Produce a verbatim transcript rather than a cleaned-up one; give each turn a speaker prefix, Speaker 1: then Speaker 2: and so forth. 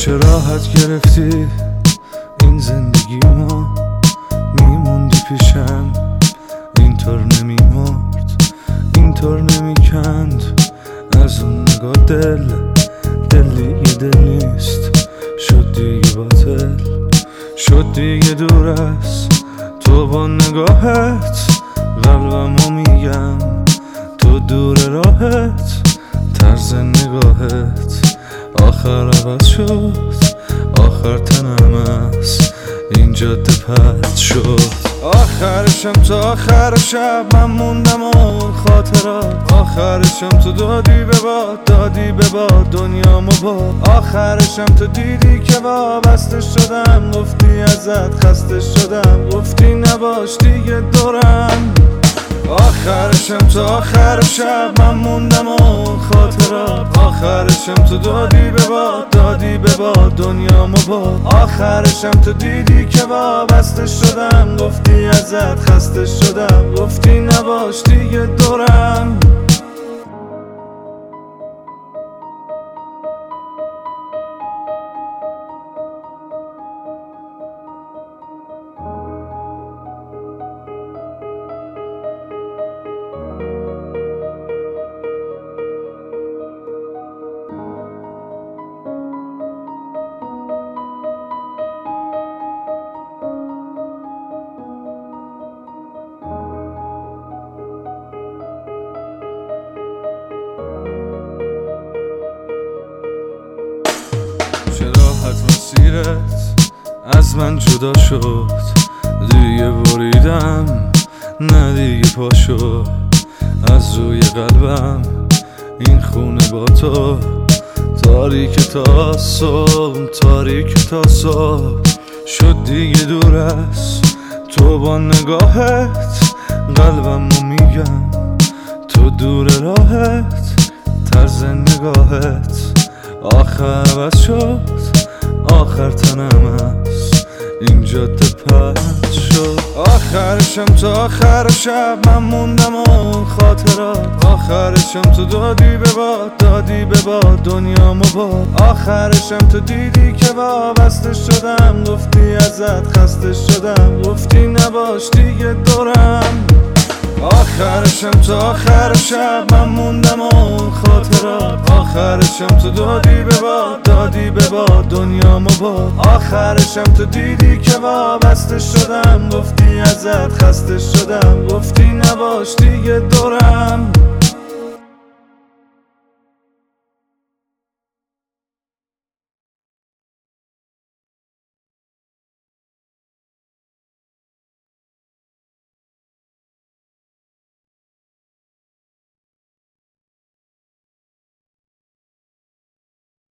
Speaker 1: چه راحت گرفتی این زندگی ما، میموندی پیشم اینطور نمیمرد، اینطور نمیکند از اون نگاه دل. دل دیگه دل نیست، شد دیگه باطل، شد دیگه دور است تو با نگاهت. قلبمو میگم تو دور راهت، طرز نگاهت آخر عوض شد، آخر تنم است این جاده پرد شد. آخرشم تا آخر شب من موندم اون خاطرات، آخرشم تو دادی به باد، دادی به باد دنیامو باد. آخرشم تو دیدی که وابسته شدم، گفتی ازت خسته شدم، گفتی نباش دیگه دورم. آخرشم تا آخر شب من موندم اون خاطرات، آخرشم تو دادی به باد، دادی به باد دنیامو باد. آخرشم تو دیدی که وابسته شدم، گفتی ازت خسته شدم، گفتی نباش دیگه دورم. چه راحت مسیرت از من جدا شد، دیگه بریدم نه دیگه پا شد از روی قلبم این خونه با تو. تاریک تا صبح، تاریک تا صبح، شد دیگه دور است تو با نگاهت. قلبمو میگم تو دور راهت، طرز نگاهت آخر عوض شد، آخر تنم است این جاده پرد شد. آخرشم تا آخر شب من موندم اون خاطرات، آخرشم تو دادی به باد، دادی به باد دنیامو باد. آخرشم تو دیدی که وابسته شدم، گفتی ازت خسته شدم، گفتی نباش دیگه دورم. آخرشم تا آخر شب من موندم اون خاطرات، آخرشم تو دادی به باد، دادی به باد دنیامو باد. آخرشم تو دیدی که وابسته شدم، گفتی ازت خسته شدم، گفتی نباش دیگه دورم.